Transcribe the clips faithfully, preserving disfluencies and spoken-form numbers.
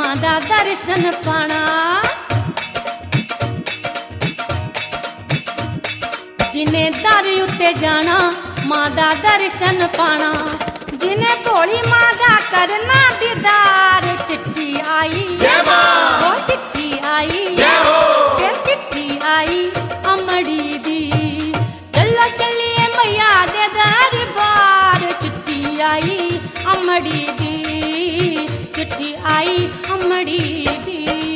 मां दा दर्शन पाना। जिन्हें दर उत्ते जाना मां दा दर्शन पाना। जिन्हें भोली मां दा करना दीदार। चिट्ठी आई वो चिट्ठी आई फिर चिट्ठी आई अमड़ी दी। चलो चलिए मैया दे दरबार। चिट्ठी आई अमड़ी दी चिट्ठी आई अमड़ी दी।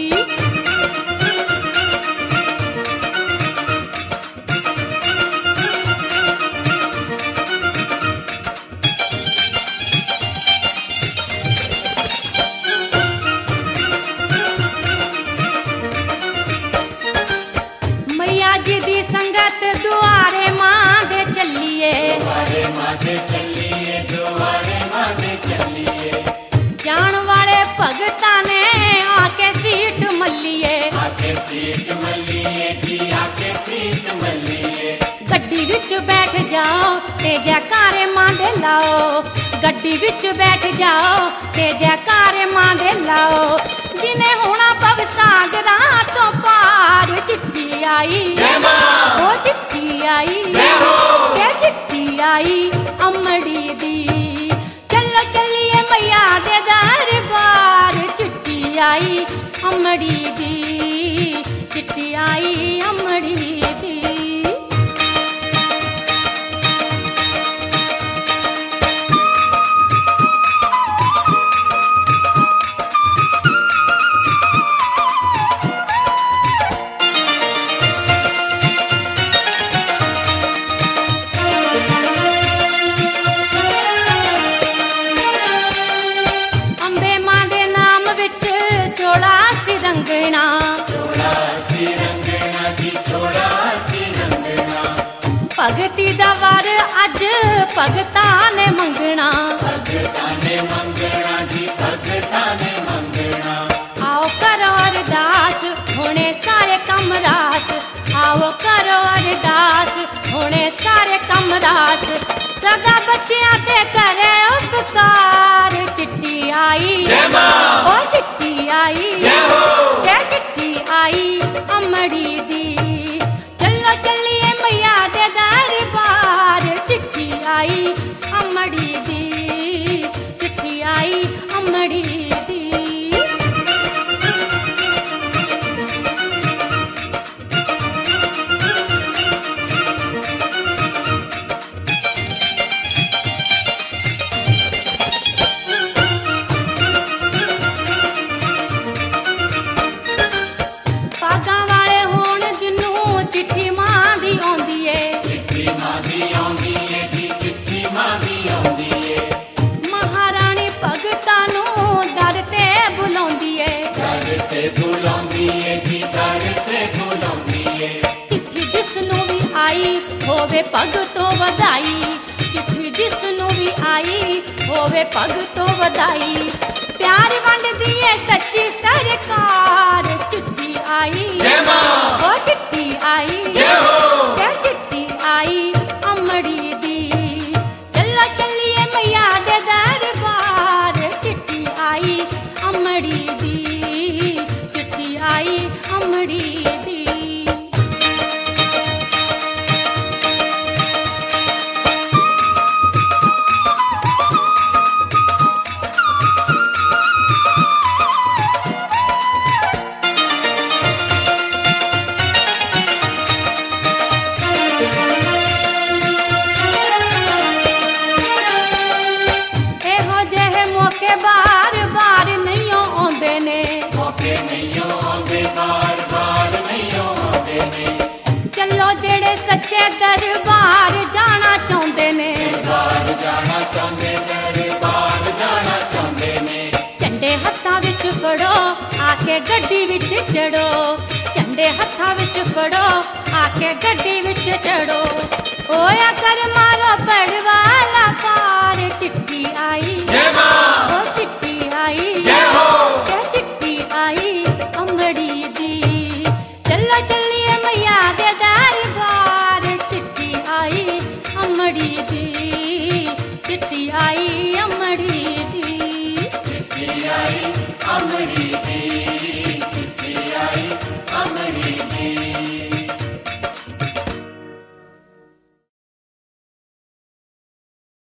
जी दी संगत दुआरे मां दे चलिए दुआरे मां दे चलिए दुआरे मां दे चलिए। जान वाले भगतां ने आके सीट मल्लिए आके सीट मल्लिए जी आके सीट मल्लिए। गड्डी विच बैठ जाओ ते जयकारे मां दे लाओ। गड्डी विच बैठ जाओ ते जयकारे मां दे लाओ। जिन्हें होना भवसागरा तो पार। चिट्ठी आई वो चिट्ठी आई क्या चिट्ठी आई अमड़ी दी। चलो चलिए मैया दे दरबार। चिट्ठी आई अमड़ी दी चिट्ठी आई अमड़ी दी। भगती दा वार अज भगतां ने मंगना। भगतां ने मंगना जी भगतां ने मंगना। आओ करो अरदास होने सारे कम रास। आओ करो अरदास होने सारे कम रास। सदा बच्चियां ते करे उपकार। चिट्ठी आई ओ चिट्ठी आई क्या चिट्ठी आई अमड़ी दी। चलो चलिए मैया दे दरबार। चिट्ठी आई अमड़ी दी चिट्ठी आई अमड़ी दी। पागा वाले होण जिन्नू चिट्ठी मां दी आउंदी ए। चिट्ठी मां दी आउंदी ए जी चिट्ठी मां दी आउंदी ए। महारानी भगतां नू दर ते बुलाउंदी ए। दर ते बुलाउंदी ए जी दर ते बुलाउंदी ए। चिट्ठी जिसनू भी आई होवे भगतों वधाई। चिट्ठी जिसनू भी आई होवे भगतों वधाई। प्यार वंडदी ए सच्ची सरकार। चिट्ठी आई ओ चिट्ठी आई क्या चिट्ठी आई अमड़ी दी। चलो चलिए मैया दे दरबार। चिट्ठी आई अमड़ी दी चिट्ठी आई अमड़ी दी। बार बार नहीं आउंदे ने मौके नहीं आउंदे बार बार नहीं आउंदे ने। चलो जेड़े सच्चे दरबार जाना चाहुंदे ने दरबार जाना चाहुंदे दरबार जाना चाहुंदे ने। झंडे हत्थां विच फड़ो आके गड्डी विच चढ़ो। झंडे हत्थां विच फड़ो आके गड्डी विच चढ़ो। ओया कर मारो बड़वाला पार। चिट्ठी आई ओ चिट्ठी आई क्या चिट्ठी आई अमड़ी दी। चलो चलिए मैया दे दरबार। चिट्ठी आई अमड़ी दी चिट्ठी आई अमड़ी दी चिट्ठी आई ਕਾਮੜੀ ਦੀ